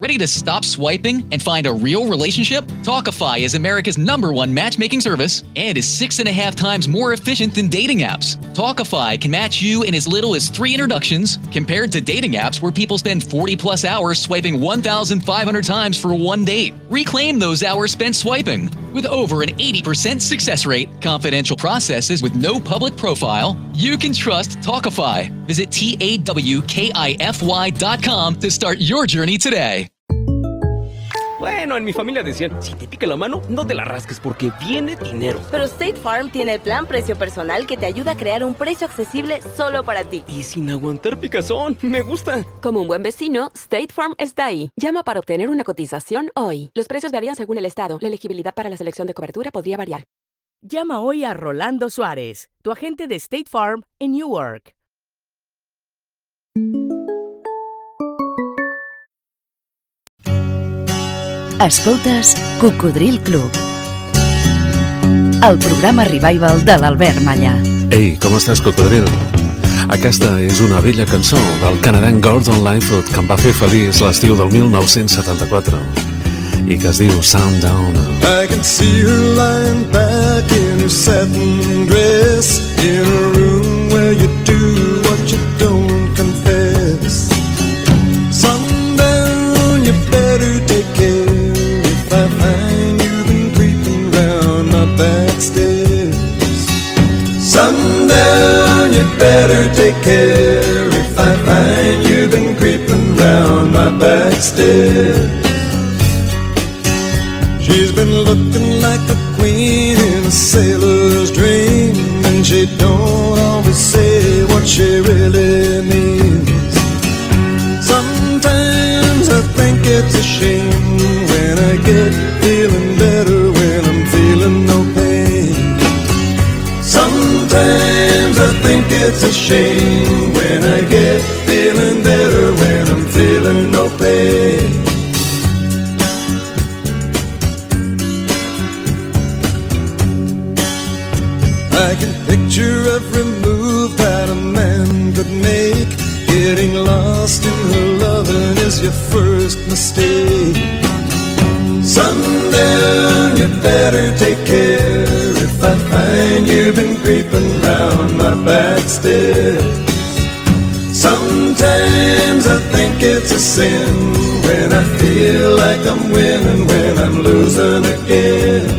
Ready to stop swiping and find a real relationship? Talkify is America's #1 matchmaking service and is 6.5 times more efficient than dating apps. Talkify can match you in as little as 3 introductions, compared to dating apps where people spend 40+ hours swiping 1,500 times for one date. Reclaim those hours spent swiping. With over an 80% success rate, confidential processes with no public profile, you can trust Talkify. Visit TAWKIFY.com to start your journey today. Bueno, en mi familia decían, si te pica la mano, no te la rasques porque viene dinero. Pero State Farm tiene el plan precio personal que te ayuda a crear un precio accesible solo para ti. Y sin aguantar picazón, me gusta. Como un buen vecino, State Farm está ahí. Llama para obtener una cotización hoy. Los precios varían según el estado. La elegibilidad para la selección de cobertura podría variar. Llama hoy a Rolando Suárez, tu agente de State Farm en Newark. Escoltes Cocodril Club, el programa revival de l'Albert Malla. Ei, com estàs, Cocodril? Aquesta és una vella cançó del canadenc Gordon Lightfoot que em va fer feliç l'estiu del 1974 i que es diu Sundown. I can see her lying back in her satin dress in a room where you do what you don't confess. Sundown, you better take care if I find you've been creeping round my back stairs. Sundown, you better take care if I find you've been creeping round my back stairs. She's been looking like a queen in a sailor's dream, and she don't always say what she really means. Sometimes I think it's a shame when I get feeling better when I'm feeling no pain. Sometimes I think it's a shame when I get feeling better when I'm feeling no pain. I can picture every move that a man could make. Getting lost in her loving is your first mistake. Sundown, you better take care if I find you've been creeping round my back stairs. Sometimes I think it's a sin when I feel like I'm winning when I'm losing again.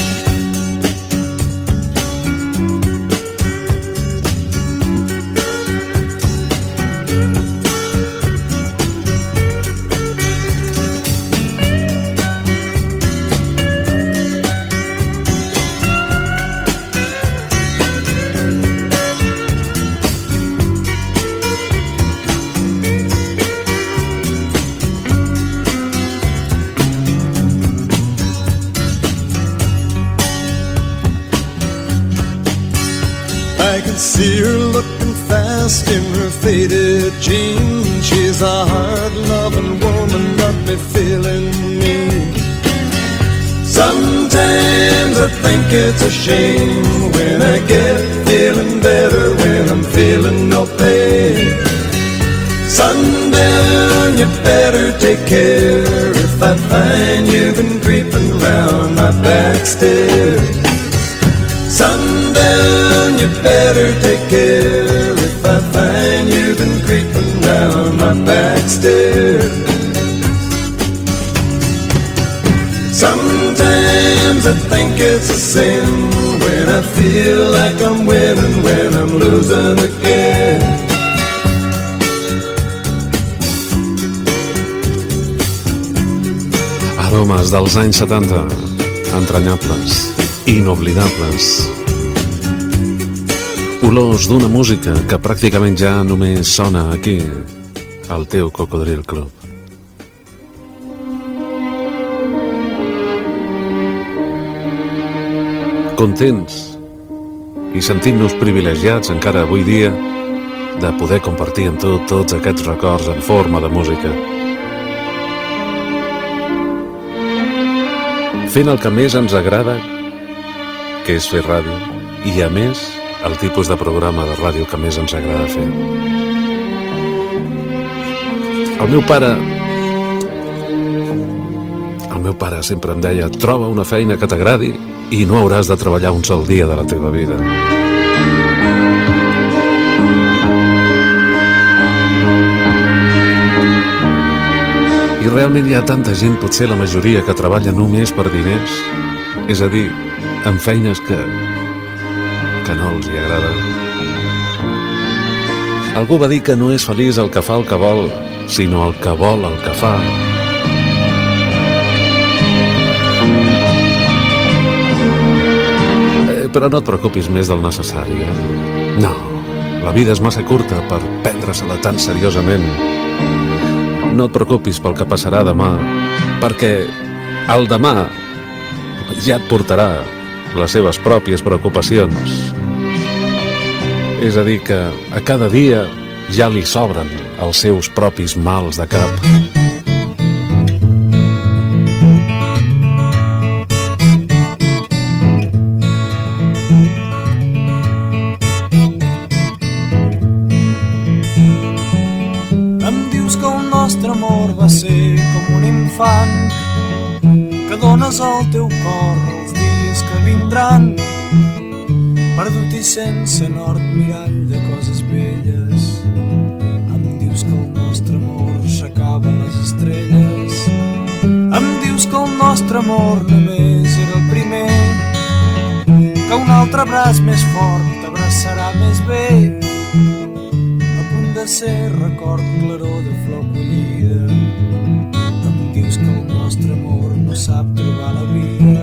See her looking fast in her faded jeans. She's a hard-loving woman, got me feeling mean. Sometimes I think it's a shame when I get feeling better when I'm feeling no pain. Sundown, you better take care if I find you've been creeping round my back stairs. Sundown, you better take care if I find you've been creeping round my back stairs. Sometimes I think it's a sin when I feel like I'm winning when I'm losing again. Aromes dels anys 70, entranyables, inoblidables. Olors d'una música que pràcticament ja només sona aquí, al teu Cocodril Club. Contents i sentint-nos privilegiats encara avui dia de poder compartir amb tu tots aquests records en forma de música. Fent el que més ens agrada, que és fer ràdio, i a més, el tipus de programa de ràdio que més ens agrada fer. El meu pare El meu pare sempre em deia: troba una feina que t'agradi i no hauràs de treballar un sol dia de la teva vida. I realment hi ha tanta gent, potser la majoria, que treballa només per diners, és a dir, en feines que no els hi agrada. Algú va dir que no és feliç el que fa el que vol, sinó el que vol el que fa. Però no et preocupis més del necessari, No, la vida és massa curta per prendre-se-la tan seriosament. No et preocupis pel que passarà demà, perquè el demà ja et portarà les seves pròpies preocupacions. És a dir, que a cada dia ja li sobren els seus propis mals de cap. nostre amor va ser com un infant que dones al teu cor els dies que vindran, perdut i sense nord, mirall de coses velles. Em dius que el nostre amor s'acaba a les estrelles. Em dius que el nostre amor només era el primer, que un altre braç més fort t'abraçarà més bé, de ser record, claror de flor collida. Em dius que el nostre amor no sap trobar la vida.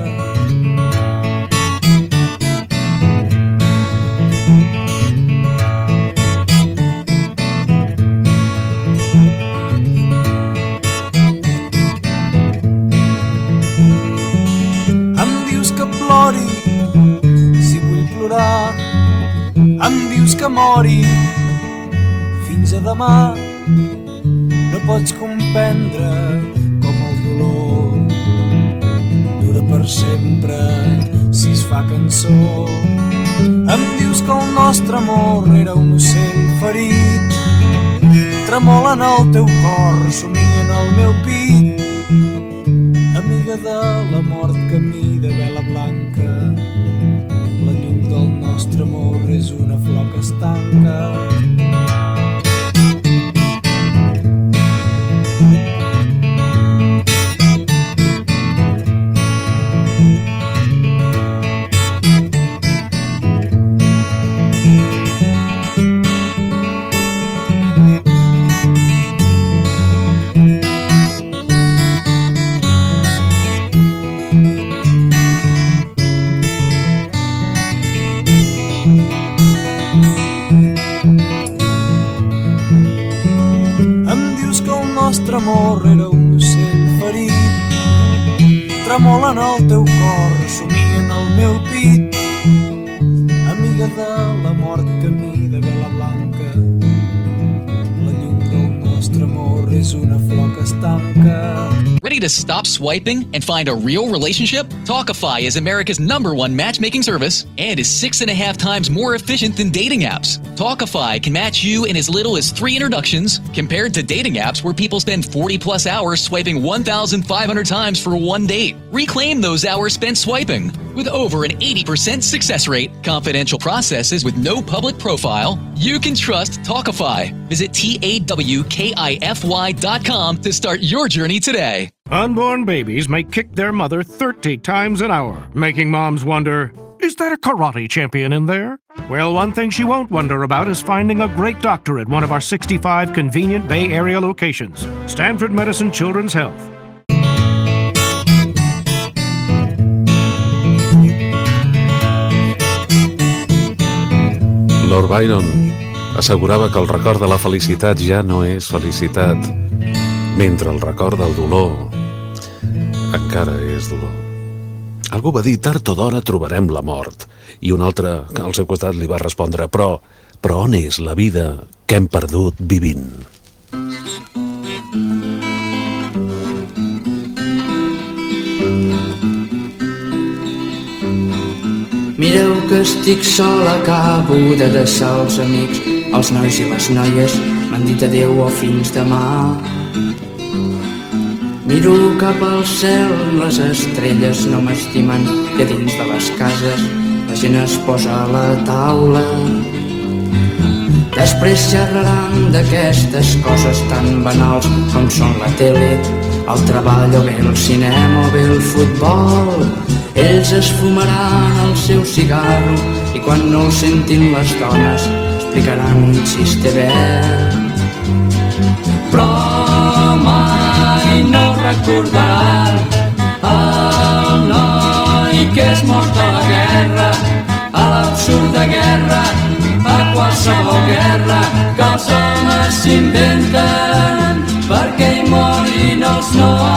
Em dius que plori si vull plorar. Em dius que mori fins a demà. No pots comprendre com el dolor dura per sempre si es fa cançó. Em dius que el nostre amor era un ocell ferit, tremola en el teu cor, somia en el meu pit. Amiga de la mort, camí de vela blanca, la llum del nostre amor és una flor que es tanca. El nostre amor era un ocell ferit, tremola en el teu cor, somia en el meu pit. Amiga de la mort, camí de vela blanca, la llum del nostre amor és una flor que es tanca. Ready to stop swiping and find a real relationship? Talkify is America's #1 matchmaking service and is 6.5 times more efficient than dating apps. Talkify can match you in as little as 3 introductions, compared to dating apps where people spend 40+ hours swiping 1,500 times for one date. Reclaim those hours spent swiping. With over an 80% success rate, confidential processes with no public profile, you can trust Talkify. Visit TAWKIFY.com to start your journey today. Unborn babies may kick their mother 30 times an hour, making moms wonder, is there a karate champion in there? Well, one thing she won't wonder about is finding a great doctor at one of our 65 convenient Bay Area locations. Stanford Medicine Children's Health. Lord Byron assegurava que el record de la felicitat ja no és felicitat, mentre el record del dolor encara és dolor. Algú va dir, tard o d'hora trobarem la mort, i un altre al seu costat li va respondre, però on és la vida que hem perdut vivint? Mireu que estic sol, acabo de deixar els amics, els nois i les noies m'han dit adeu o fins demà. Miro cap al cel, les estrelles no m'estimen, i a dins de les cases la gent es posa a la taula. Després xerraran d'aquestes coses tan banals com són la tele, el treball o bé el cinema o bé el futbol. Ells es fumaran el seu cigarro i quan no el sentin les dones explicaran un xiste verd. Però mai no recordaran el noi que és mort a la guerra, a l'absurda guerra, a qualsevol guerra que els homes s'inventen perquè hi morin els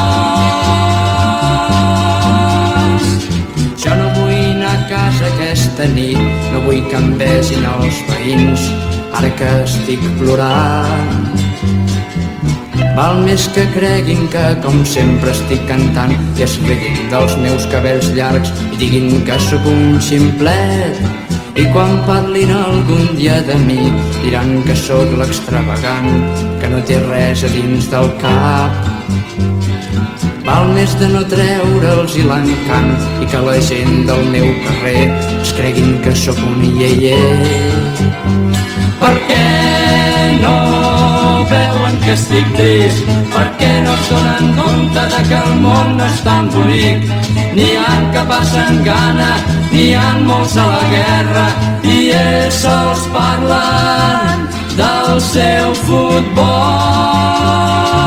nois. Jo no vull anar a casa aquesta nit, no vull que em besin els veïns ara que estic plorant. Val més que creguin que com sempre estic cantant i es riguin dels meus cabells llargs i diguin que sóc un ximplet. I quan parlin algun dia de mi diran que sóc l'extravagant, que no té res a dins del cap. Val més de no treure'ls-hi l'encant i que la gent del meu carrer es creguin que sóc un ieier. Per què no veuen que estic trist? Per què no es donen compte de que el món no és tan bonic? N'hi ha que passen gana, n'hi ha molts a la guerra i ells sols parlen del seu futbol.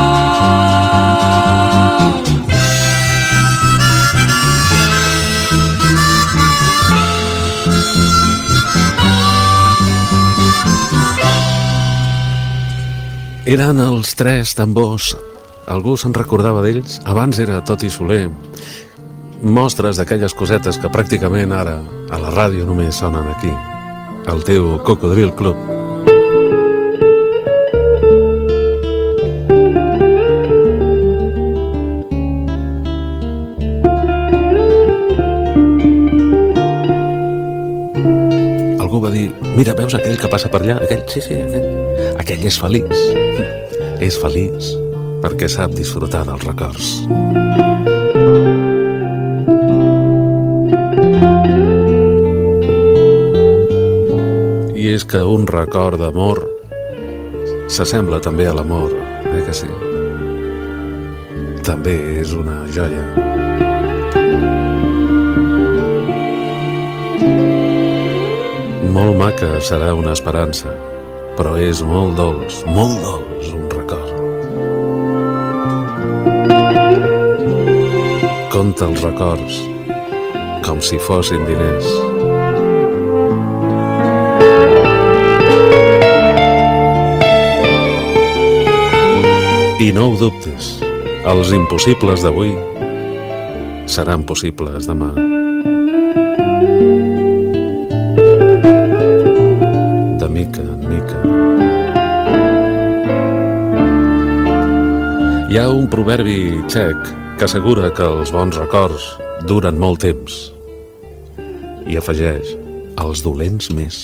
Eren els Tres Tambors. Algú se'n recordava d'ells? Abans era Toti Soler. Mostres d'aquelles cosetes que pràcticament ara a la ràdio només sonen aquí, al teu Cocodril Club. Algú va dir, mira, veus aquell que passa per allà? Aquell, sí, aquell. Aquell és feliç. És feliç perquè sap disfrutar dels records. I és que un record d'amor s'assembla també a l'amor, que sí? També és una joia. Molt maca serà una esperança, però és molt dolç un record. Compta els records com si fossin diners. I no ho dubtes, els impossibles d'avui seran possibles demà. De mica en mica. Hi ha un proverbi txec que assegura que els bons records duren molt temps i afegeix els dolents més.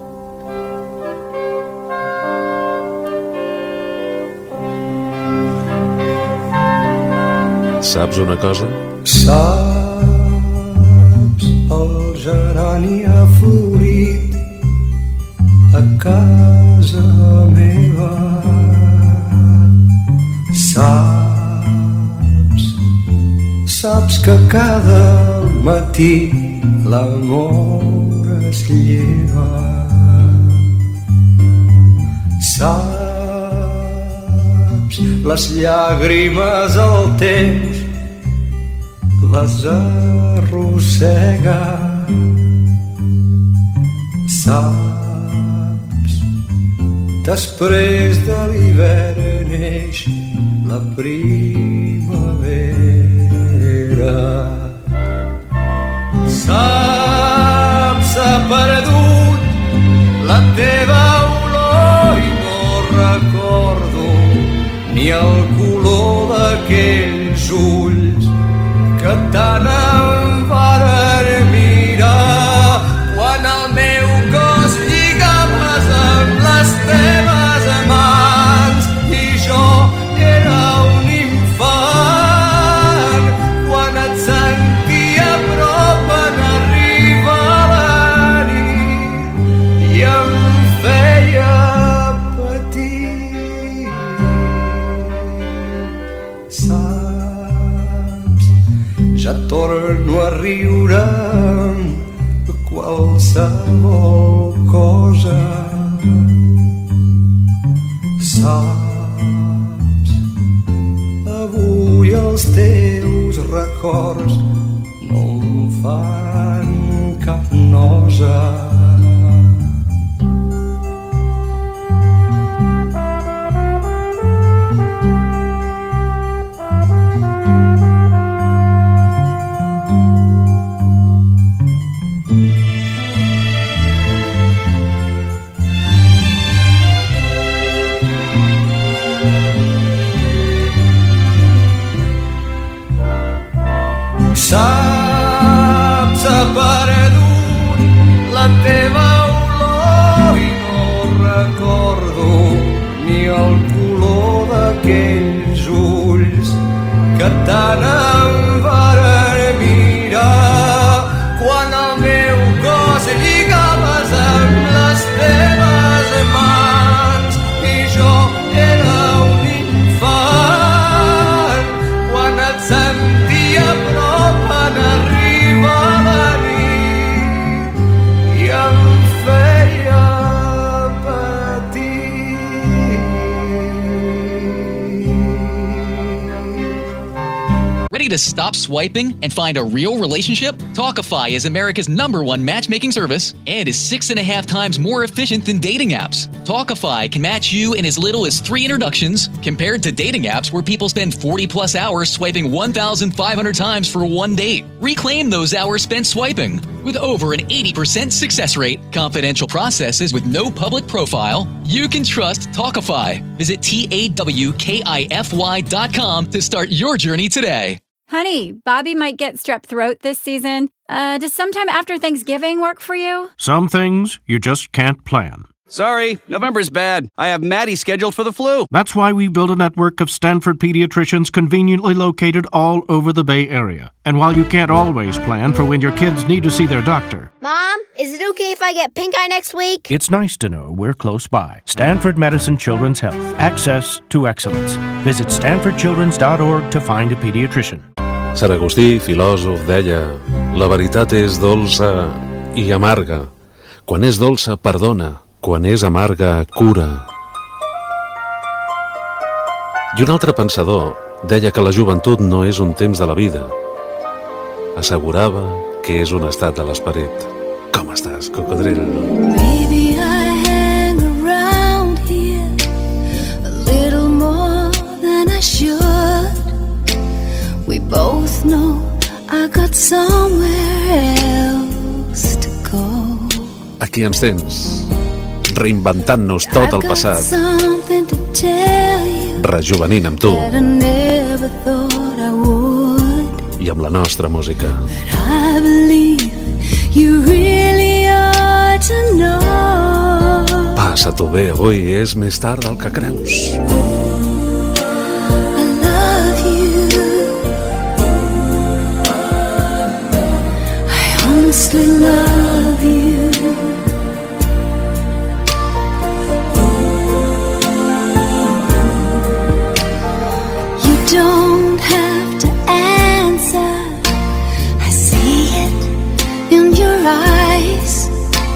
Saps una cosa? Saps, el gerani ha florit a casa meva. Saps que cada matí l'amor es lleva. Saps, les llàgrimes al temps les arrossega. Saps, després de l'hivern neix la primavera. Saps, s'ha perdut la teva olor i no recordo ni el color d'aquells ulls que tant em varen mirar quan el meu cos lligaves amb les teves mans i jo era un infant. Saps, ja torno a riure amb qualsevol cosa. Saps, avui els teus records no em fan cap nosa. Saps, ha perdut la teva olor i no recordo ni el color d'aquells ulls que tant em varen mirar quan el meu cos lligaves amb les teves mans i jo era un infant quan et sentia prop en arribar la nit i em feia patir. Ready to stop swiping and find a real relationship? Talkify is America's #1 matchmaking service and is 6.5 times more efficient than dating apps. Talkify can match you in as little as 3 introductions, compared to dating apps where people spend 40+ hours swiping 1,500 times for one date. Reclaim those hours spent swiping. With over an 80% success rate, confidential processes with no public profile, you can trust Talkify. Visit TAWKIFY.com to start your journey today. Honey, Bobby might get strep throat this season. Does sometime after Thanksgiving work for you? Some things you just can't plan. Sorry, November's bad. I have Maddie scheduled for the flu. That's why we built a network of Stanford pediatricians conveniently located all over the Bay Area. And while you can't always plan for when your kids need to see their doctor, Mom, is it okay if I get pink eye next week? it's nice to know we're close by. Stanford Medicine Children's Health. Access to excellence. Visit stanfordchildrens.org to find a pediatrician. Sant Agustí, filòsof, deia: la veritat és dolça i amarga. Quan és dolça, perdona. Quan és amarga, cura. I un altre pensador deia que la joventut no és un temps de la vida. Assegurava que és un estat de l'esperit. Com estàs, cocodril? Maybe I hang around here a little more than I should. We both know I got somewhere else to go. Aquí ens tens, reinventant-nos tot el passat, Something to tell you rejuvenint amb tu that I never thought I would. i amb la nostra música. I believe you really ought to know. Passa-t'ho bé, avui és més tard del que creus. I love you. I honestly love you. You don't have to answer. I see it in your eyes.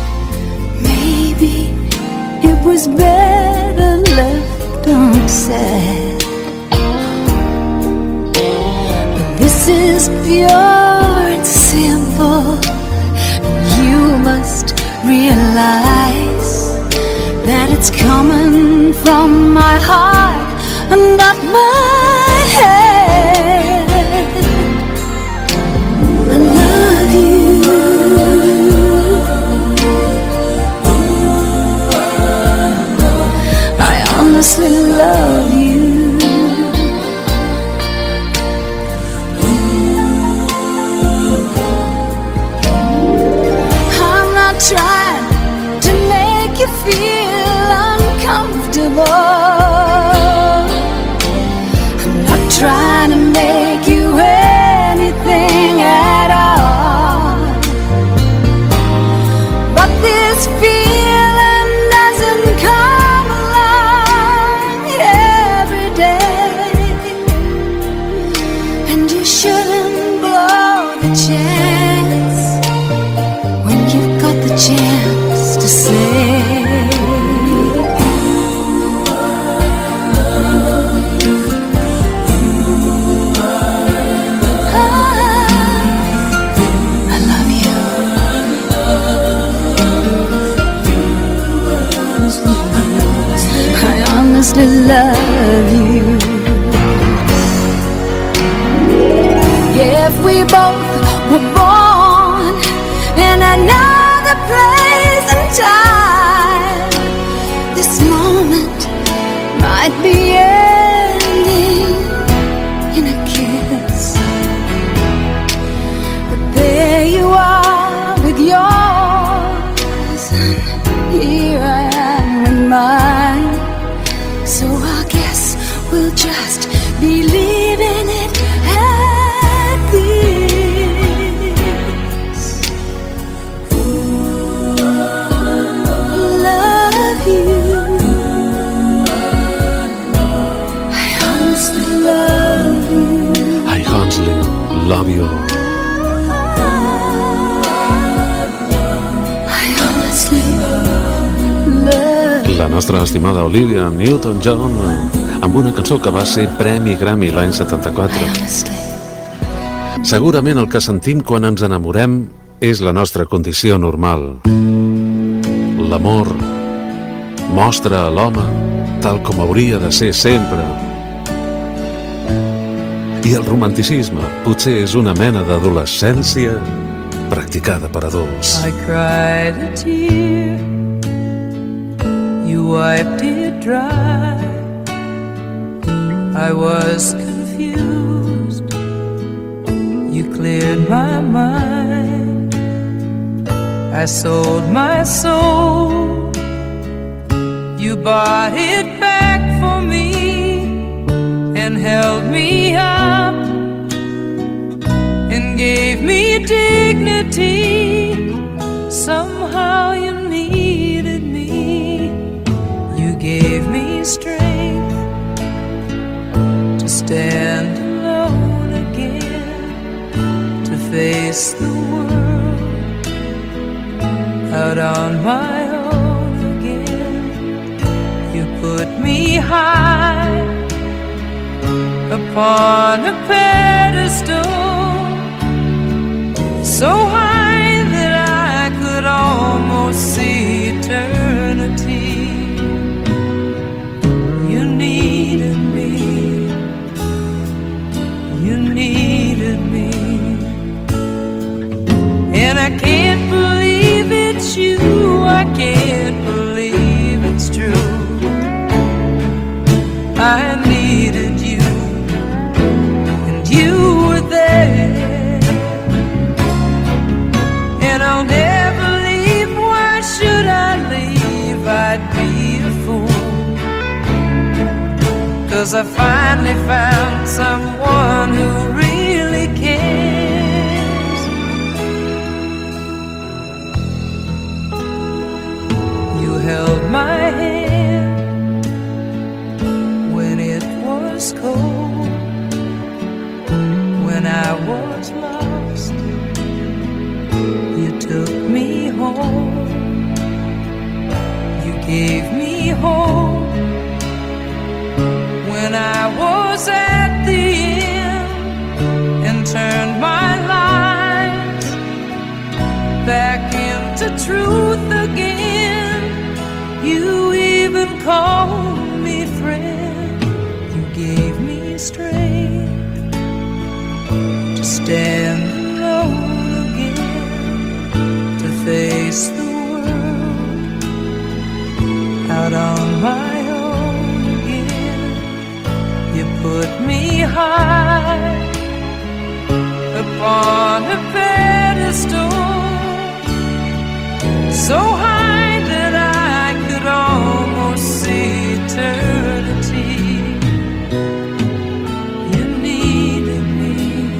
Maybe it was better left unsaid. But this is pure and simple. You must realize that it's coming from my heart and not my head. I love you. I honestly love you. I'm not trying to make you feel uncomfortable. shouldn't blow the chance when you've got the chance to say. I love you. If we both were born in another place and time, this moment might be ending in a kiss. But there you are with yours, and here I am with mine. So I guess we'll just be leaving it at this. Love you. I honestly love you. I honestly love you. I honestly love. La nostra estimada Olivia Newton-John amb una cançó que va ser Premi Grammy l'any 74. Segurament el que sentim quan ens enamorem és la nostra condició normal. L'amor mostra a l'home tal com hauria de ser sempre. I el romanticisme potser és una mena d'adolescència practicada per adults. I cried a tear, you wiped it dry. I was confused, you cleared my mind. I sold my soul, you bought it back for me and held me up and gave me dignity. Somehow you needed me, you gave me strength to stand alone again, to face the world out on my own again. You put me high upon a pedestal, so high that I could almost see eternity. You needed me, you needed me, and I can't believe it's you, I can't believe it's true. I needed you, and you were there, and I'll never leave. Why should I leave? I'd be a fool, 'cause I finally found someone who really cares. You held my hand when it was cold, when I was lost. You took me home, you gave me hope when I was at the end, and turned my life back into truth again. You even called me friend, you gave me strength to stand alone again, to face the world out on my own again. You put me high upon a pedestal, so high that I could almost see eternity. You needed me,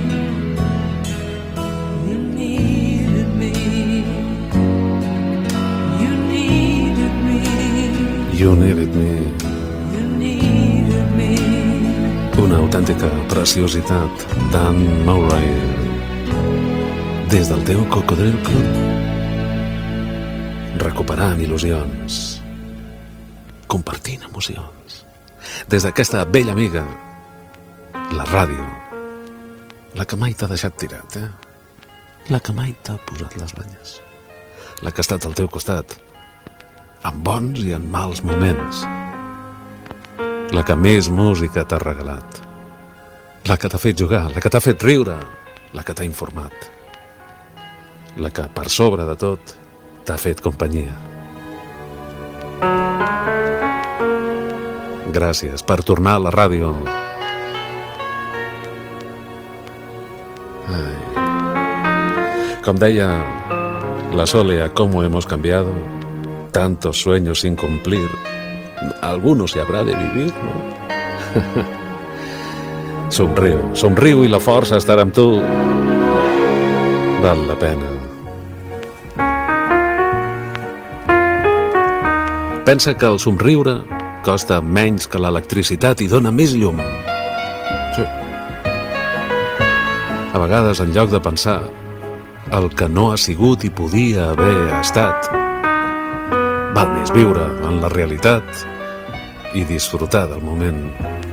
you needed me, you needed me, You Needed Me. you needed me. Una autèntica preciositat d'Anne Murray. Des del teu Cocodril Club, recuperant il·lusions, compartint emocions. Des d'aquesta vella amiga, la ràdio, la que mai t'ha deixat tirat, la que mai t'ha posat les banyes, la que ha estat al teu costat, en bons i en mals moments, la que més música t'ha regalat, la que t'ha fet jugar, la que t'ha fet riure, la que t'ha informat, la que, per sobre de tot, t'ha fet companyia. Gràcies per tornar a la ràdio. Como deia la Sole, cómo hemos cambiado, tantos sueños sin cumplir, algunos se habrá de vivir, ¿no? Somriu i la força estarà amb tu. Val la pena. Pensa que el somriure costa menys que l'electricitat i dona més llum. Sí. A vegades, en lloc de pensar el que no ha sigut i podia haver estat, val més viure en la realitat i disfrutar del moment.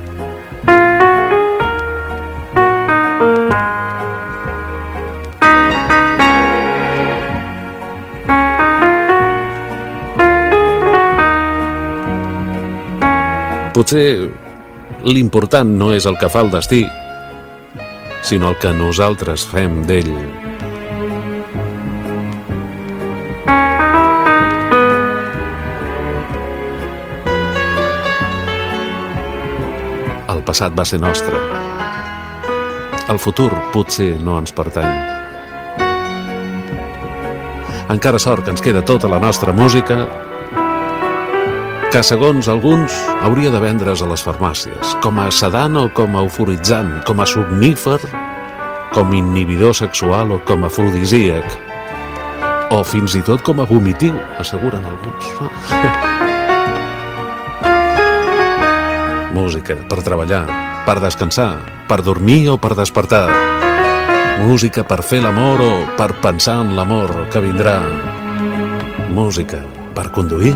Potser l'important no és el que fa el destí, sinó el que nosaltres fem d'ell. El passat va ser nostre. El futur potser no ens pertany. Encara sort que ens queda tota la nostra música, que segons alguns hauria de vendre's a les farmàcies, com a sedant o com a euforitzant, com a somnífer, com a inhibidor sexual o com a afrodisíac, o fins i tot com a vomitiu, asseguren alguns. Música per treballar, per descansar, per dormir o per despertar. Música per fer l'amor o per pensar en l'amor que vindrà. Música per conduir.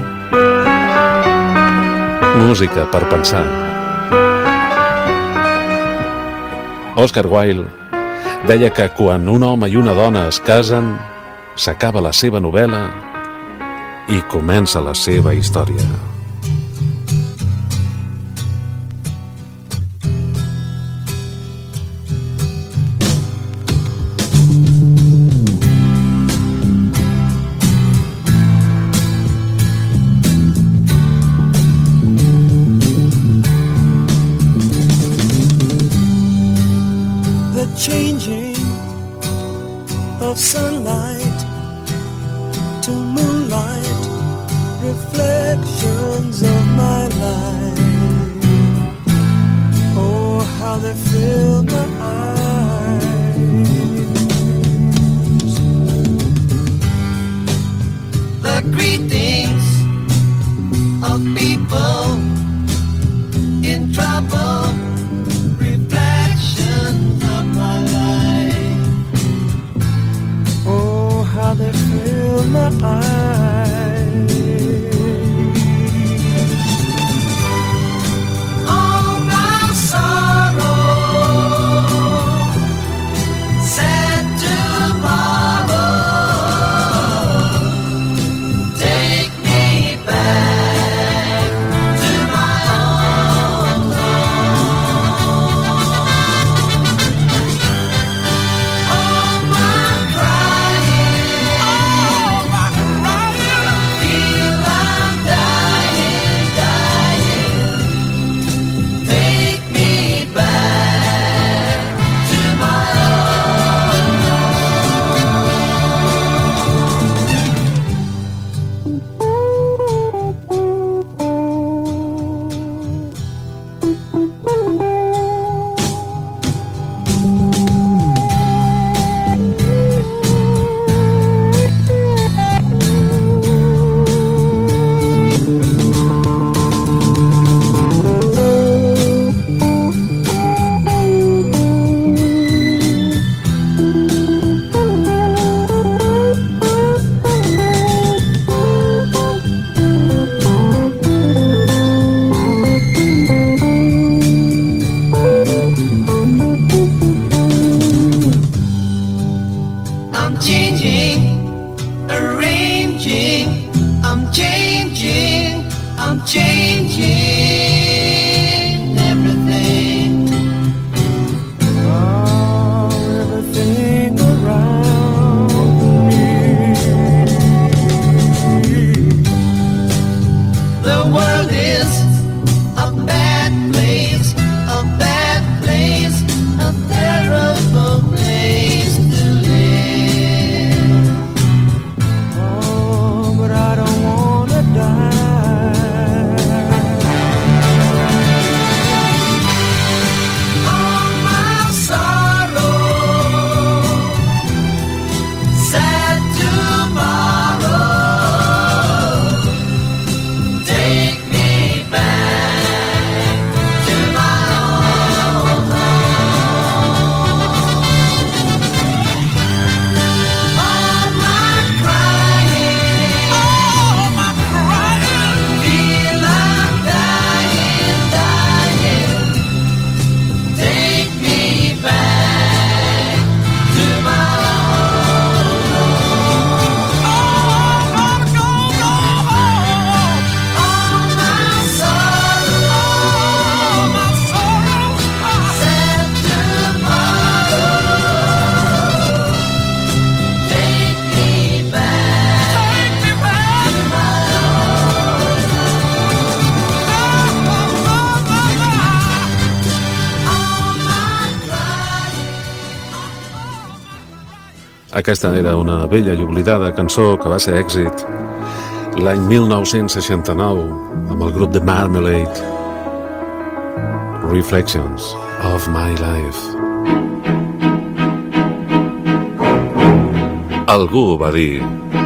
Música per pensar. Oscar Wilde deia que quan un home i una dona es casen, s'acaba la seva novel·la i comença la seva història. Changing of sunlight to moonlight, reflections of my life. Oh, how they fill my eyes. The greetings of people in trouble. How they fill my eyes. All my sorrow changing everything. Oh, everything around me. The world is a bad place, a bad place, a terrible place to live. Oh, but I don't wanna die. All my sorrow, sad tomorrow, take me back to my old home. All my crying, feel I'm dying, dying. Take me back to my old home. All my sorrow, sad tomorrow. Take me back to my old Aquesta era una bella i oblidada cançó que va ser èxit l'any 1969 amb el grup de Marmalade, Reflections of My Life. Algú va dir: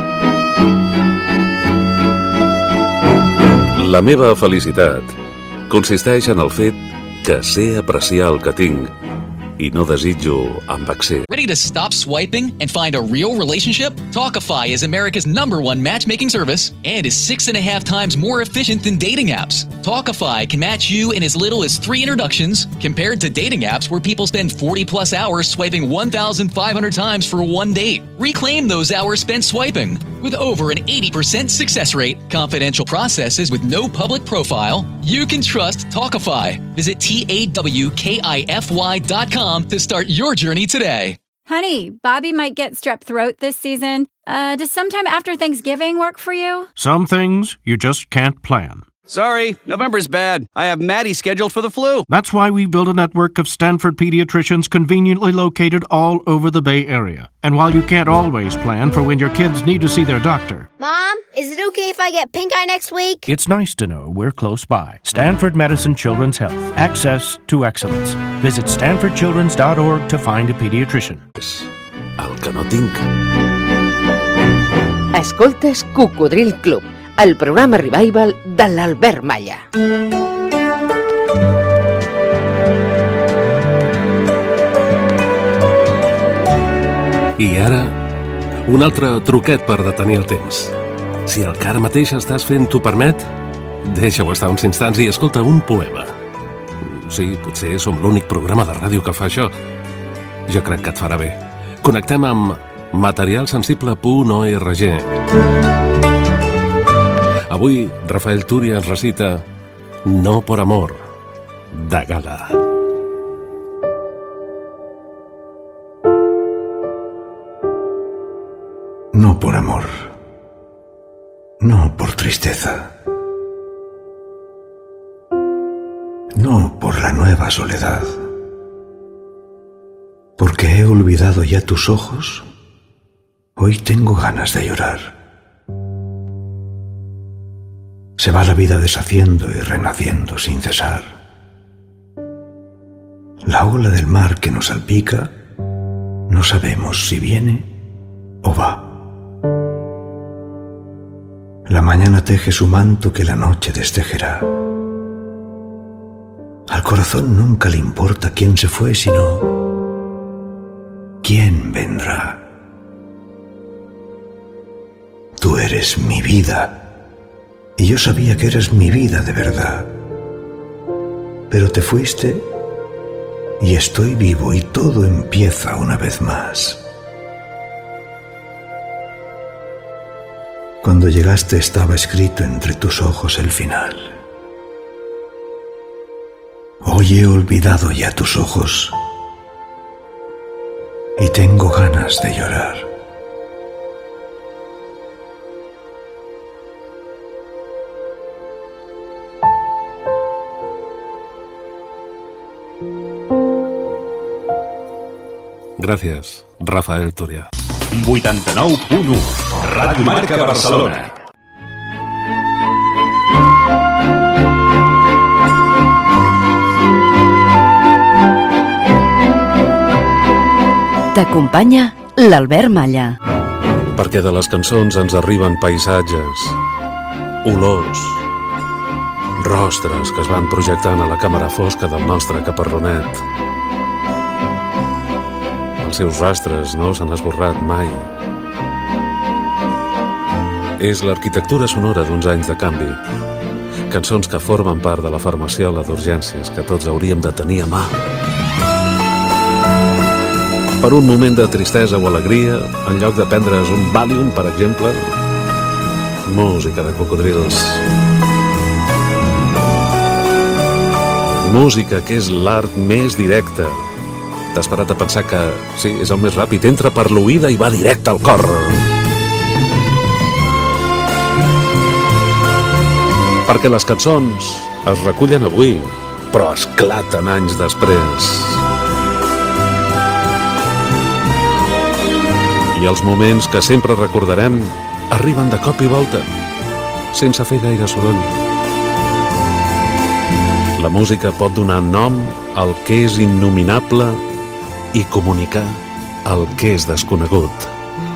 la meva felicitat consisteix en el fet que sé apreciar el que tinc i no desitjo amb excés. Ready to stop swiping and find a real relationship? Talkify is America's #1 matchmaking service and is 6.5 times more efficient than dating apps. Talkify can match you in as little as 3 introductions, compared to dating apps where people spend 40+ hours swiping 1,500 times for one date. Reclaim those hours spent swiping. With over an 80% success rate, confidential processes with no public profile, you can trust Talkify. Visit TAWKIFY.com to start your journey today. Honey, Bobby might get strep throat this season. Does sometime after Thanksgiving work for you? Some things you just can't plan. Sorry, November's bad. I have Maddie scheduled for the flu. That's why we built a network of Stanford pediatricians conveniently located all over the Bay Area. And while you can't always plan for when your kids need to see their doctor, Mom, is it okay if I get pink eye next week? it's nice to know we're close by. Stanford Medicine Children's Health. Access to excellence. Visit stanfordchildrens.org to find a pediatrician. El que no tinc. Escoltes Cocodril Club, el programa revival de l'Albert Malla. I ara, un altre truquet per detenir el temps. Si el que ara mateix estàs fent t'ho permet, deixa-ho estar uns instants i escolta un poema. Sí, potser som l'únic programa de ràdio que fa això. Jo crec que et farà bé. Connectem amb materialsensible.org. Avui, Rafael Turia ens recita No por amor, de Gala. No por amor, no por tristeza, no por la nueva soledad, porque he olvidado ya tus ojos, hoy tengo ganas de llorar. Se va la vida deshaciendo y renaciendo sin cesar. La ola del mar que nos salpica, no sabemos si viene o va. La mañana teje su manto que la noche destejerá. Al corazón nunca le importa quién se fue, sino quién vendrá. Tú eres mi vida, y yo sabía que eras mi vida de verdad. Pero te fuiste y estoy vivo y todo empieza una vez más. Cuando llegaste estaba escrito entre tus ojos el final. Hoy he olvidado ya tus ojos y tengo ganas de llorar. Gràcies, Rafael Turià. 89.1 Ràdio Marca Barcelona. T'acompanya l'Albert Malla. Perquè de les cançons ens arriben paisatges, olors, rostres que es van projectant a la càmera fosca del nostre caparronet. Els seus rastres no s'han esborrat mai. És l'arquitectura sonora d'uns anys de canvi. Cançons que formen part de la farmaciola d'urgències que tots hauríem de tenir a mà. Per un moment de tristesa o alegria, en lloc de prendre's un Valium, per exemple, música de cocodrils. Música que és l'art més directe. T'has parat a pensar que, sí, és el més ràpid, entra per l'oïda i va directe al cor. Perquè les cançons es recullen avui, però esclaten anys després. I els moments que sempre recordarem arriben de cop i volta, sense fer gaire soroll. La música pot donar nom al que és innominable i comunicar el que és desconegut.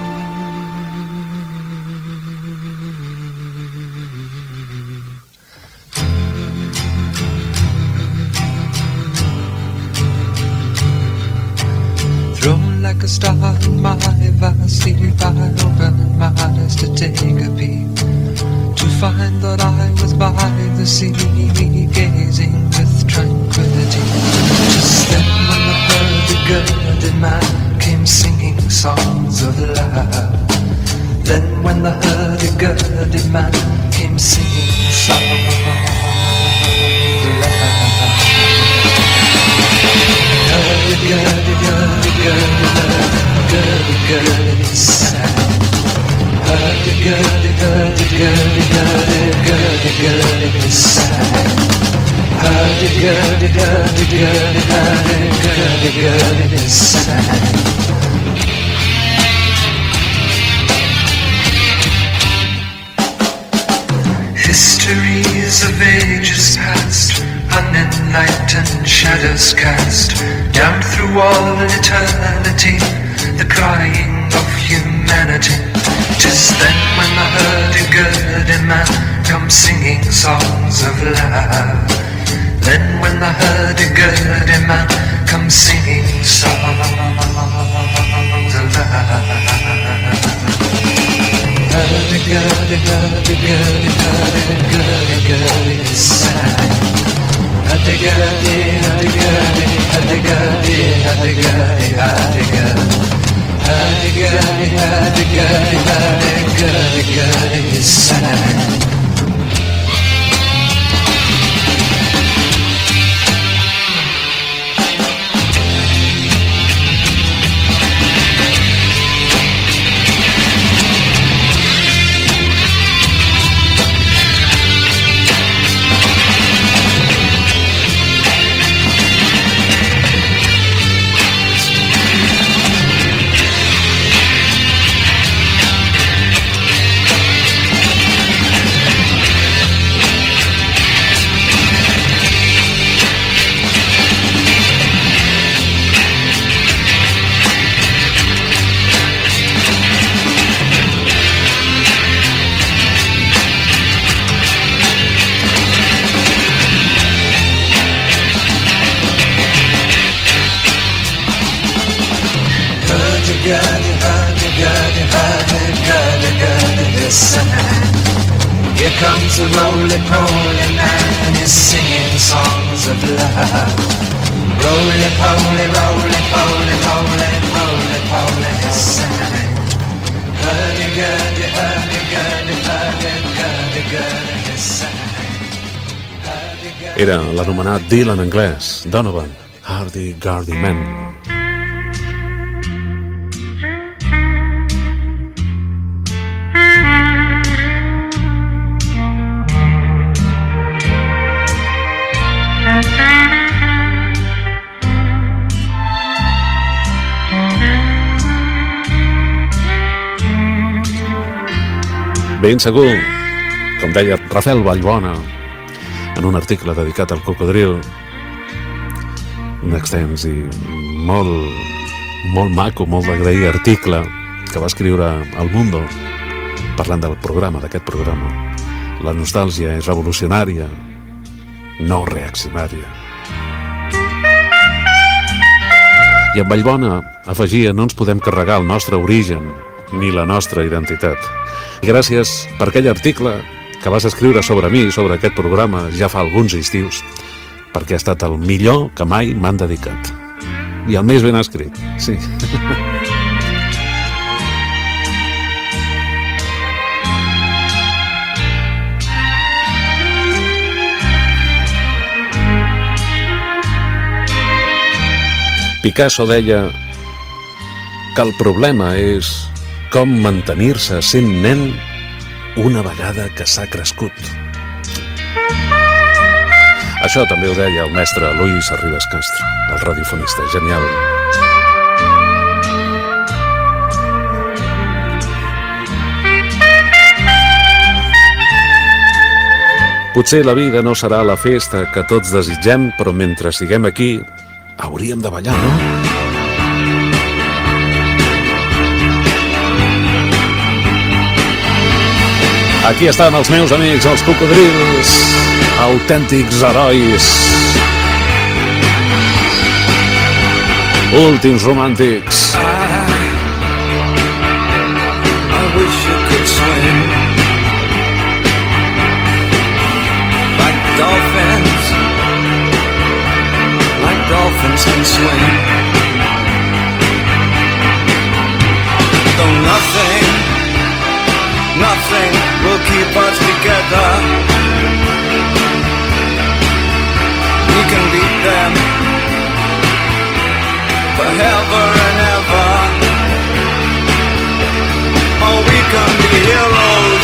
Thrown like a star in my vast sleep, I opened my eyes to take a peep, to find that I was by the sea, gazing with tranquility. Just then when the hurdy-gurdy man came singing songs of love, then when the hurdy-gurdy man came singing songs of love. Hurdy-gurdy sad. Hurdy-gurdy sad. Hurdy-gurdy sad. Histories of ages past, unenlightened shadows cast down through all eternity, the crying of humanity. 'Tis then when the hurdy-gurdy man comes singing songs of love. Then when the hurdy-gurdy man comes singing songs of love. Hurdy-gurdy, hurdy-gurdy, hurdy-gurdy, sad. Hurdy-gurdy, hurdy-gurdy, hurdy-gurdy, hurdy-gurdy, hurdy-gurdy. Hurdy-gurdy, hurdy-gurdy, hurdy-gurdy, sad. Here comes a roly-poly man and he's singing songs of love. Roly-poly, roly-poly, roly-poly, roly-poly, he's singing. Hurdy-gurdy, hurdy-gurdy, hurdy-gurdy, hurdy-gurdy, he's singing. Era l'anomenat Dylan anglès, Donovan, Hardy Gardy Man. Ben segur, com deia Rafael Vallbona en un article dedicat al cocodril, un extens i molt maco, molt d'agrair article que va escriure al Mundo parlant del programa, d'aquest programa. La nostàlgia és revolucionària, no reaccionària. I amb Vallbona afegia: no ens podem carregar el nostre origen ni la nostra identitat. I gràcies per aquell article que vas escriure sobre mi i sobre aquest programa ja fa alguns estius, perquè ha estat el millor que mai m'han dedicat. I el més ben escrit, sí. Picasso deia que el problema és com mantenir-se sent nen una vegada que s'ha crescut. Això també ho deia el mestre Luis Arribas Castro, el radiofonista genial. Potser la vida no serà la festa que tots desitgem, però mentre siguem aquí hauríem de ballar, no? Aquí estan els meus amics, els cocodrils, autèntics herois, últims romàntics. I wish you could swim like dolphins can swim. Though nothing will keep us together. We can beat them forever and ever. Oh, we can be heroes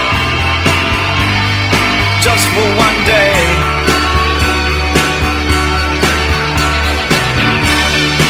just for one day.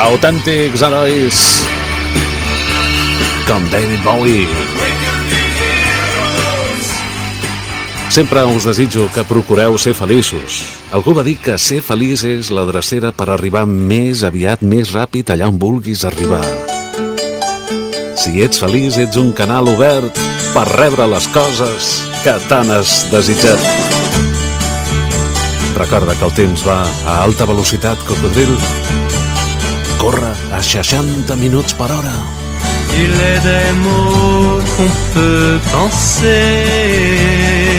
Autèntics herois com David Bowie. Sempre us desitjo que procureu ser feliços. Algú va dir que ser feliç és la drecera per arribar més aviat, més ràpid allà on vulguis arribar. Si ets feliç, ets un canal obert per rebre les coses que tant has desitjat. Recorda que el temps va a alta velocitat, cocodril. Corre a 60 minuts per hora. Il est des mots qu'on peut penser,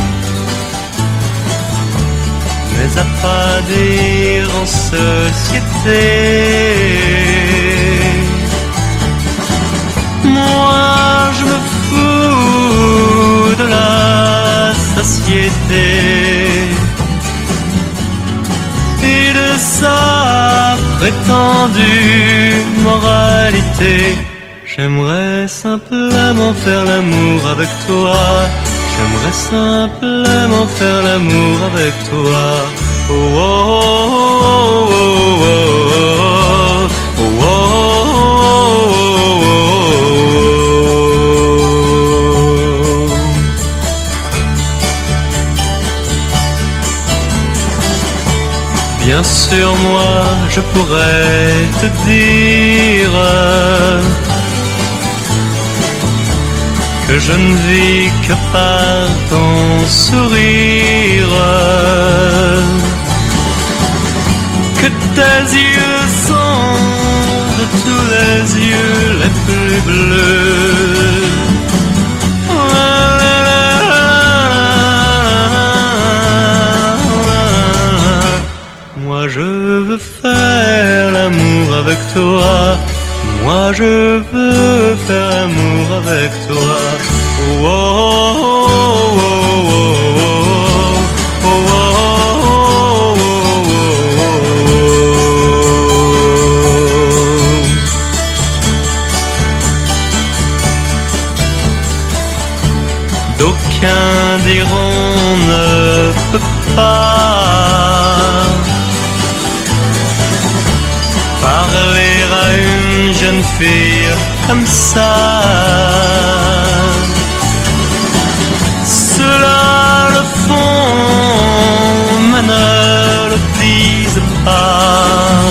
mais à pas dire en société. Moi je me fous de la société et de sa prétendue moralité. J'aimerais simplement faire l'amour avec toi. J'aimerais simplement faire l'amour avec toi. Oh, oh, oh, oh, oh, oh, oh, oh. Bien sûr, moi, je pourrais te dire que je ne vis que par ton sourire, que tes yeux sont de tous les yeux les plus bleus. Moi je veux faire l'amour avec toi. Moi je veux faire l'amour avec toi. Oh, oh, oh, oh, oh, oh, D'aucuns diront ne peut pas parler à une jeune fille comme ça. Cela le font, mais ne le disent pas.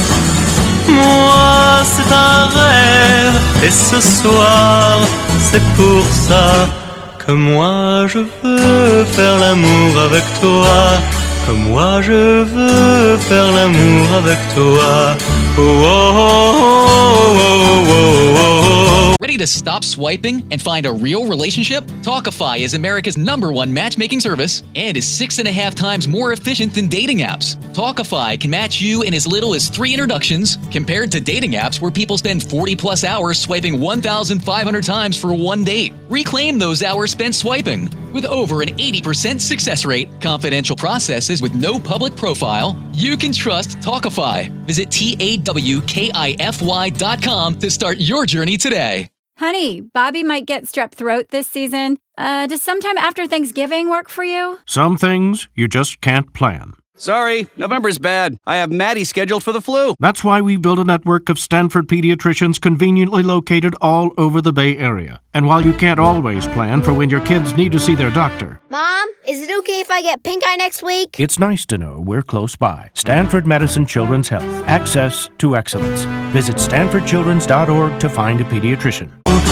Moi c'est un rêve et ce soir c'est pour ça que moi je veux faire l'amour avec toi. Que moi je veux faire l'amour avec toi. Oh, oh, oh, oh, oh, oh. Ready to stop swiping and find a real relationship? Talkify is America's #1 matchmaking service and is 6.5 times more efficient than dating apps. Talkify can match you in as little as 3 introductions, compared to dating apps where people spend 40+ hours swiping 1,500 times for one date. Reclaim those hours spent swiping. With over an 80% success rate, confidential processes with no public profile, you can trust Talkify. Visit TAWKIFY.com to start your journey today. Honey, Bobby might get strep throat this season. Does sometime after Thanksgiving work for you? Some things you just can't plan. Sorry, November's bad. I have Maddie scheduled for the flu. That's why we built a network of Stanford pediatricians conveniently located all over the Bay Area. And while you can't always plan for when your kids need to see their doctor, Mom, is it okay if I get pink eye next week? it's nice to know we're close by. Stanford Medicine Children's Health. Access to excellence. Visit stanfordchildrens.org to find a pediatrician.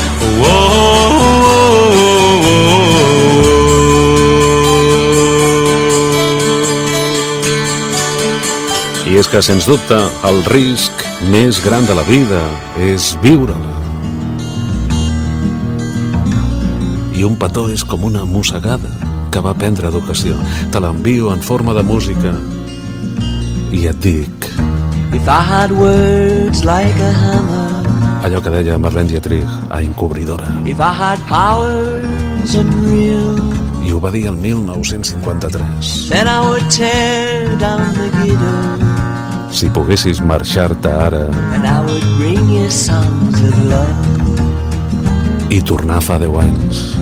I és que, sens dubte, el risc més gran de la vida és viure-la. I un petó és com una mossegada que va prendre educació. Te l'envio en forma de música i et dic... If I had words like a hammer, allò que deia Marlene Dietrich a Encobridora. if I had powers unreal, I ho va dir el 1953. then I would tear down the Megiddo, Si poguessis marxar-te ara and I would bring you songs of love. i tornar fa 10 anys,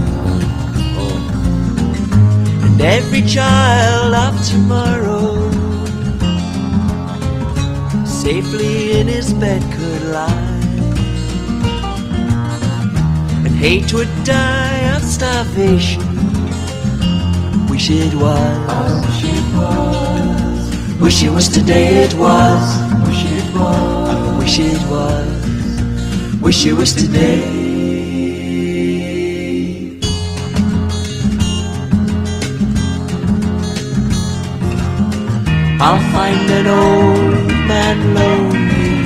And every child of tomorrow safely in his bed could lie, and hate would die of starvation. Wish it was, wish it was, wish it was today it was, wish it was, wish it was, wish it was today. I'll find an old man lonely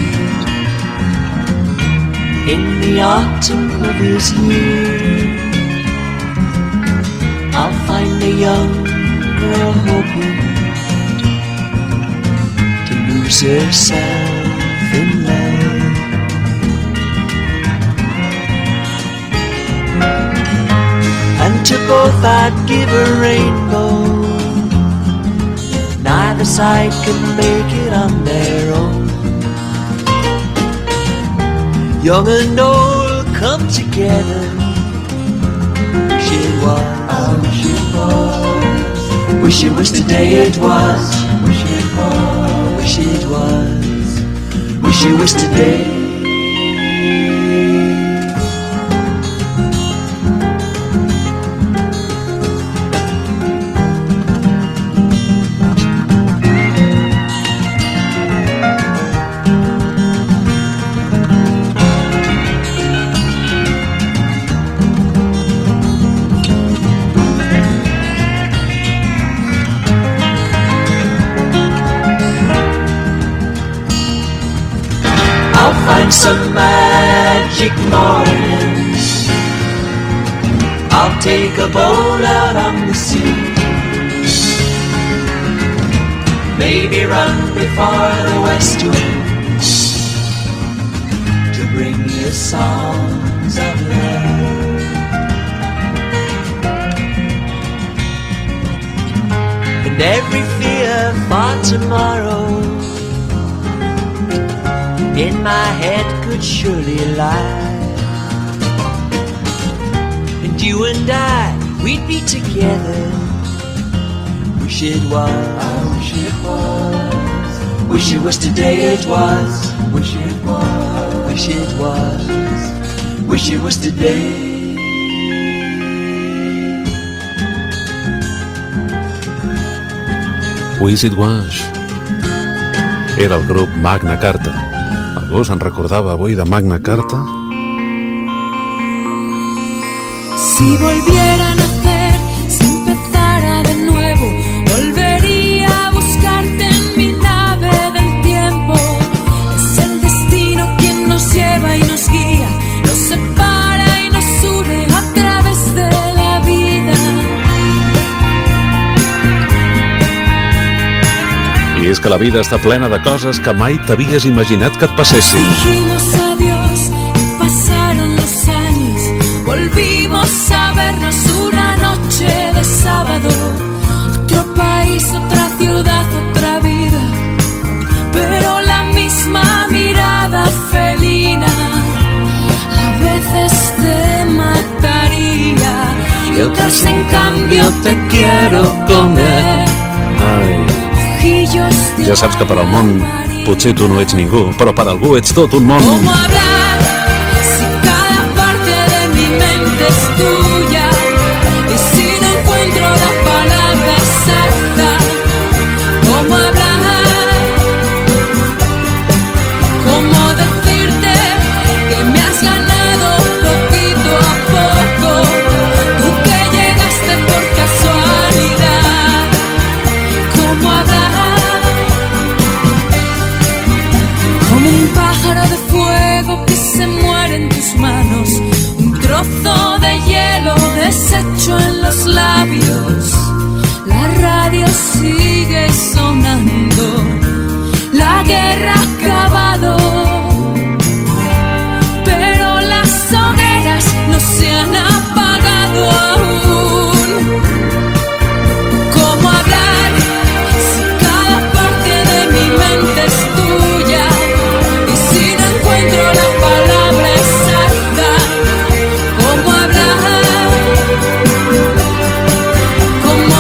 in the autumn of his years. I'll find a young girl hoping to lose herself in love. And to both I'd give a rainbow. Neither side can make it on their own. Young and old come together. Wish it was, wish it was, wish it was today it was, wish it was, wish it was, wish it was today. Some magic morning I'll take a boat out on the sea, maybe run before the west wind to bring you songs of love. And every fear for tomorrow in my head could surely lie, and you and I, we'd be together. Wish it was, wish it was, wish it was today it was, wish it was, wish it was, wish it was today. Wish It Was era el grup Magna Carta. Algú se'n recordava avui de Magna Carta? Si volviera a nacer, si empezara de nuevo, volvería a buscarte en mi nave del tiempo. Es el destino quien nos lleva y nos guía, nos separa y nos une a través de la vida. I és que la vida està plena de coses que mai t'havies imaginat que et passessin. Dijimos adiós y pasaron los años, volvimos a vernos una noche de sábado. Otro país, otra ciudad, otra vida, pero la misma mirada felina. A veces te mataría y otras en cambio te quiero comer. Ai. Ja saps que per al món potser tu no ets ningú, però per algú ets tot un món. ¿Cómo hablar si cada parte de mi mente es tuya? Y si no encuentro la palabra exacta, ¿cómo hablar? ¿Cómo decirte que me has ganado poquito a poco? Tú que llegaste por casualidad. ¿Cómo hablar? Como un pájaro de fuego que se muere en tus manos, un trozo de hielo deshecho en los labios. La radio sigue sonando, la guerra ha acabado, pero las hogueras no se han apagado aún. ¿Cómo hablar si cada parte de mi mente es tuya? Y si no encuentro la palabra exacta, ¿cómo hablar? ¿Cómo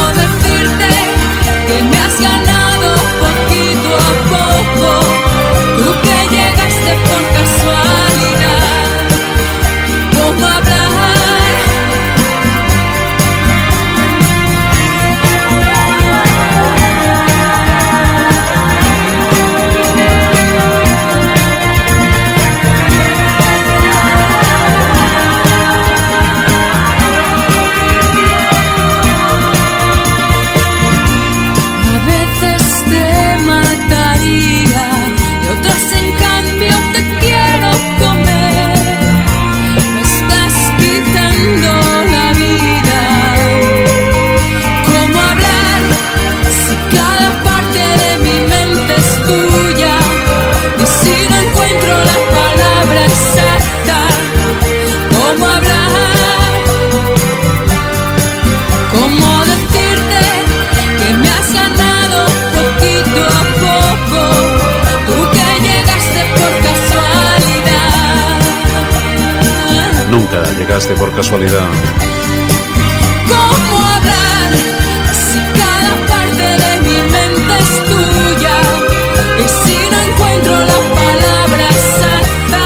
nunca llegaste por casualidad. ¿Cómo hablar si cada parte de mi mente es tuya? Y si no encuentro la palabra exacta.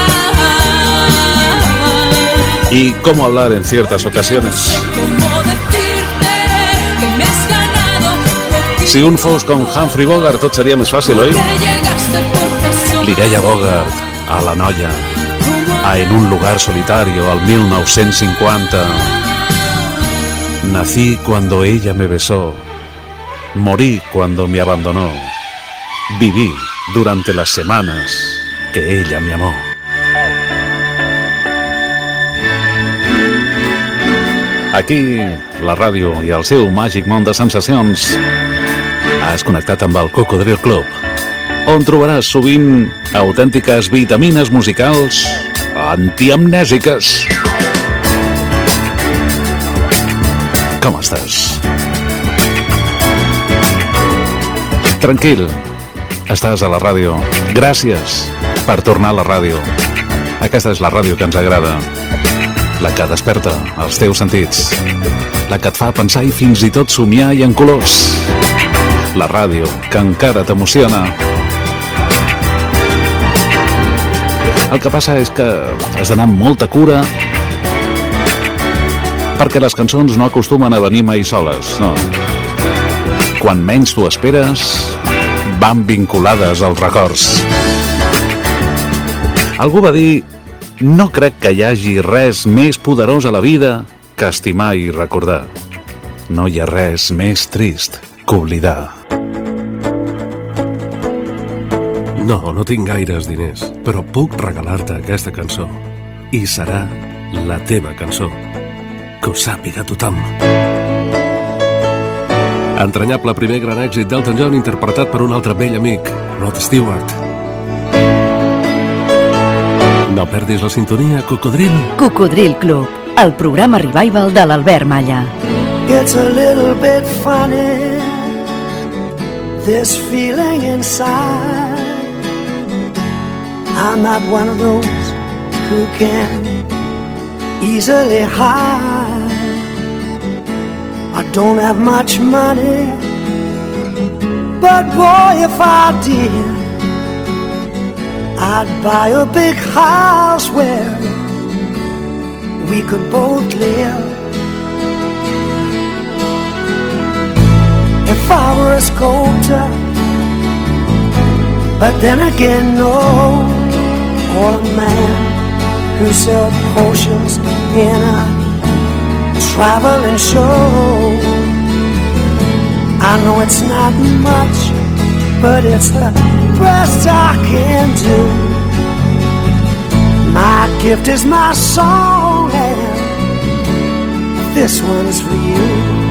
¿Y cómo hablar en ciertas ocasiones? ¿Cómo decirte que me has ganado? Si un fos con Humphrey Bogart tot seria més fàcil, oi? Li deia Bogart a la noia En un lugar solitario al 1950. Nací cuando ella me besó, morí cuando me abandonó, viví durante las semanas que ella me amó. Aquí, la ràdio i el seu màgic món de sensacions. Has connectat amb el Cocodril Club, on trobaràs sovint autèntiques vitamines musicals antiamnèsiques. Com estàs? Tranquil, estàs a la ràdio. Gràcies per tornar a la ràdio. Aquesta és la ràdio que ens agrada, la que desperta els teus sentits, la que et fa pensar i fins i tot somiar i en colors. La ràdio que encara t'emociona. El que passa és que has d'anar amb molta cura, perquè les cançons no acostumen a venir mai soles, no. Quan menys t'ho esperes, van vinculades als records. Algú va dir: no crec que hi hagi res més poderós a la vida que estimar i recordar. No hi ha res més trist que oblidar. No tinc gaires diners, però puc regalar-te aquesta cançó. I serà la teva cançó. Que ho sàpiga tothom. Entranyable primer gran èxit d'Elton John interpretat per un altre vell amic, Rod Stewart. No perdis la sintonia, Cocodril. Cocodril Club, el programa revival de l'Albert Malla. It's a little bit funny, this feeling inside. I'm not one of those who can easily hide. I don't have much money, but boy, if I did, I'd buy a big house where we could both live. If I were a sculptor, but then again, no, or a man who sells potions in a traveling show. I know it's not much, but it's the best I can do. My gift is my song, and this one is for you.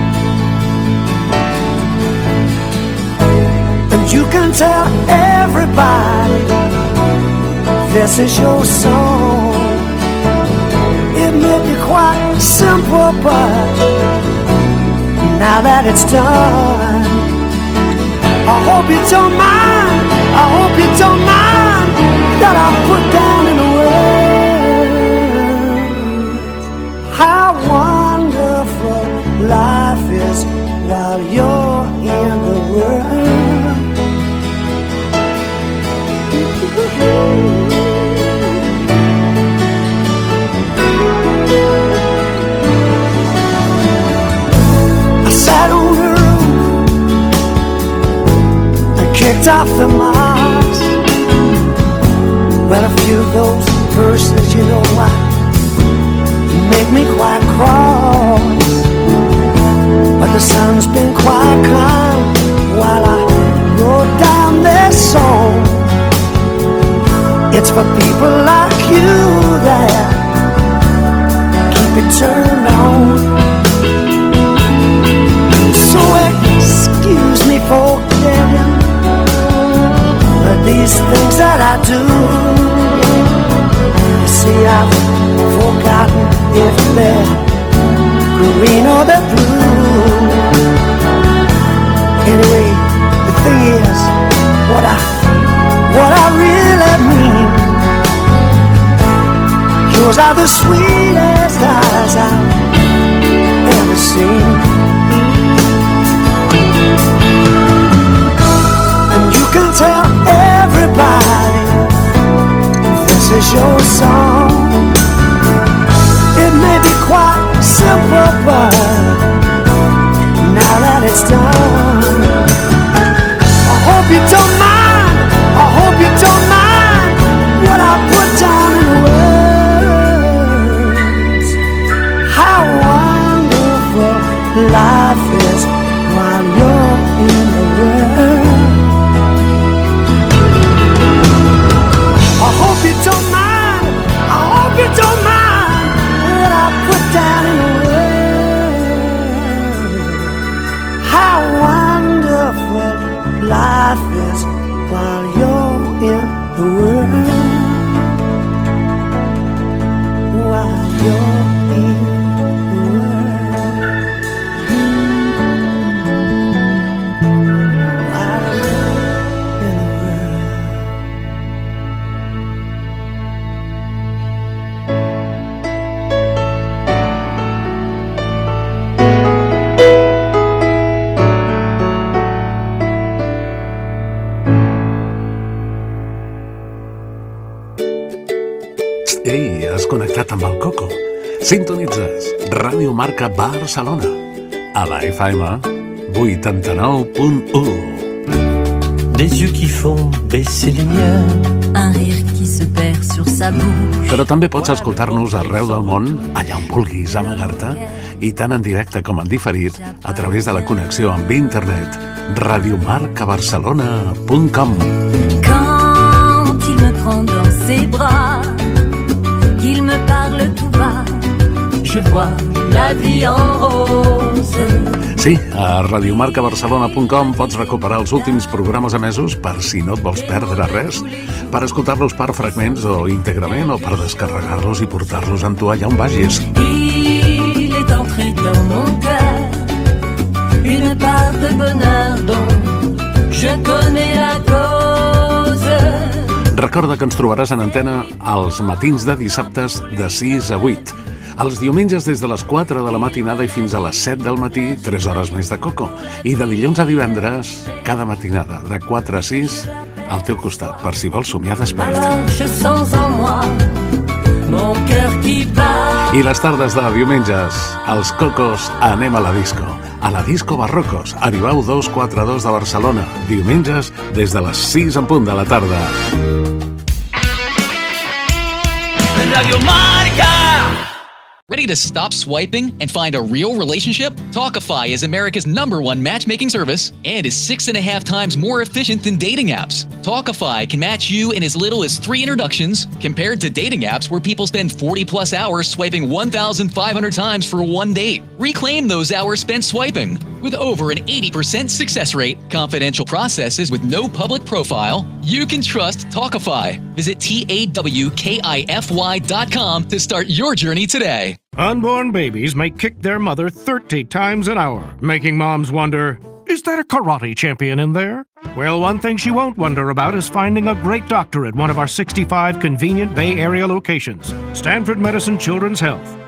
And you can tell everybody this is your song. It may be quite simple, but now that it's done, I hope you don't mind, I hope you don't mind that I put down in words how wonderful life is while you're in the world. I sat on the roof and kicked off the moss. Well, a few of those verses, you know why, make me quite cross. But the sun's been quite kind while I wrote down this song. It's for people like you that keep it turned on. So excuse me for getting these things that I do. You see, I've forgotten if they're green or they're blue. Anyway, the thing is, what I really mean the sweetest eyes I've ever seen. And you can tell everybody this is your song. It may be quite simple, but now that it's done, I hope you don't mind, I hope you don't mind what I put down in words. How wonderful life is while you're in the world. I hope you don't mind, I hope you don't mind what I put down in words. How wonderful life is while you're in the world. While you're in the world. While you're in the world. Ei, has connectat amb el Coco. Sintonitzes Ràdio Marca Barcelona a la FM 89.1. Des yeux qui font baisser les miens. Un rire qui se perd sur sa bouche. Però també pots escoltar-nos arreu del món, allà on vulguis amagar-te, i tant en directe com en diferit, a través de la connexió amb internet, radiomarcabarcelona.com. Quand il me prend dans ses bras, qu'il me parle tout bas, je vois la vie en rose. Sí, a radiomarcabarcelona.com pots recuperar els últims programes emesos per si no et vols perdre res, per escoltar-los per fragments o íntegrament o per descarregar-los i portar-los amb tu allà on vagis. Il est entré dans mon cœur une part de bonheur dont je connais la cause. Recorda que ens trobaràs en antena als matins de dissabtes de 6 a 8. Els diumenges des de les 4 de la matinada i fins a les 7 del matí, 3 hores més de Coco. I de dilluns a divendres, cada matinada, de 4 a 6, al teu costat, per si vols somiar despert. I les tardes de diumenges, els Cocos anem a la disco. A la disco Barrocos, a Aribau 242 de Barcelona. Diumenges des de les 6 en punt de la tarda. Radio Marca! Ready to stop swiping and find a real relationship? Talkify is America's #1 matchmaking service and is 6.5 times more efficient than dating apps. Talkify can match you in as little as 3 introductions, compared to dating apps where people spend 40+ hours swiping 1,500 times for one date. Reclaim those hours spent swiping. With over an 80% success rate, confidential processes with no public profile, you can trust Talkify. Visit TAWKIFY.com to start your journey today. Unborn babies may kick their mother 30 times an hour, making moms wonder, is there a karate champion in there? Well, one thing she won't wonder about is finding a great doctor at one of our 65 convenient Bay Area locations. Stanford Medicine Children's Health.